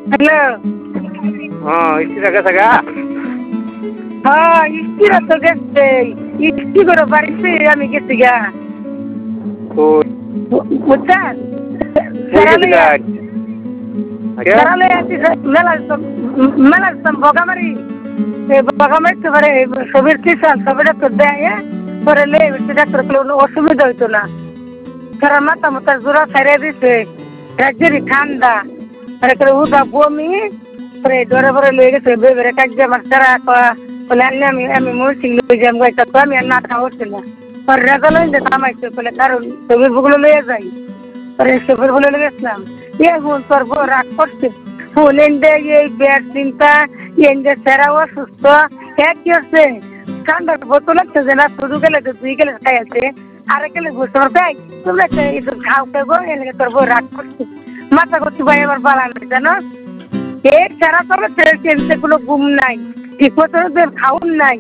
Hello. স্ত্রীটা গেছে গা? হ্যাঁ, স্ত্রীরা তো গেছে। স্ত্রী করে বাড়িতে আমি গেছি গা। কই বুঝছেন? কই গেছিল আজ? আচ্ছা সেরালে আছি মেলা বগামারি। বগামারি তো পারে ছবির কিষান ছবিটা তো দেয় পরে লে ডাক্তার কোনো অসুবিধা হইতো না। সারা মাথা মাথা জোড়া ছাড়িয়ে দিছে রাজ্যের ঠান্ডা আর করে উদা বমি পরে ডরে পরে লয়ে গেছে বেবেরে কাজে আমার সারা বলে আমি আমি মরছি লয়ে যাম গাইতা তো আমি আর না হচ্ছে না পরে রেজাল্ট হইতে কামাইছে বলে কারণ ছবির বুগুলো লয়ে যাই পরে ছবির বলে গেছিলাম এখন তোর বউ রাগ করছে ফোন এনে এই ব্যাট চিন্তা এনে সেরা অসুস্থ এক কি হচ্ছে ঠান্ডার বোতল আছে যে না শুধু গেলে তো দুই গেলে খাই আছে আর গেলে ঘুরতে খাই তোমরা একটু খাও খাবো এনে তোর বউ রাগ করছে মাথা করছি ভাই আবার বালানো জানো এই সারা তবে টেনশন কোনো ঘুম নাই ঠিক মতো খাউন নাই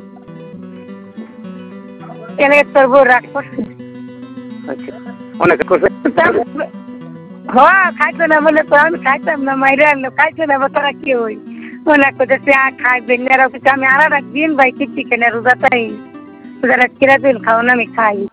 এনে তোর বউ রাগ করছে আচ্ছা অনেক করছে হ্যাঁ খাইতো না বলে তো আমি খাইতাম না মাইরে আনলো খাইতো না তোরা কি হই অনেক করতেছে খাইবেন আমি আর একদিন ভাই কি চিকেনের রোজা তাই রোজা কিরা দিন খাও না আমি খাই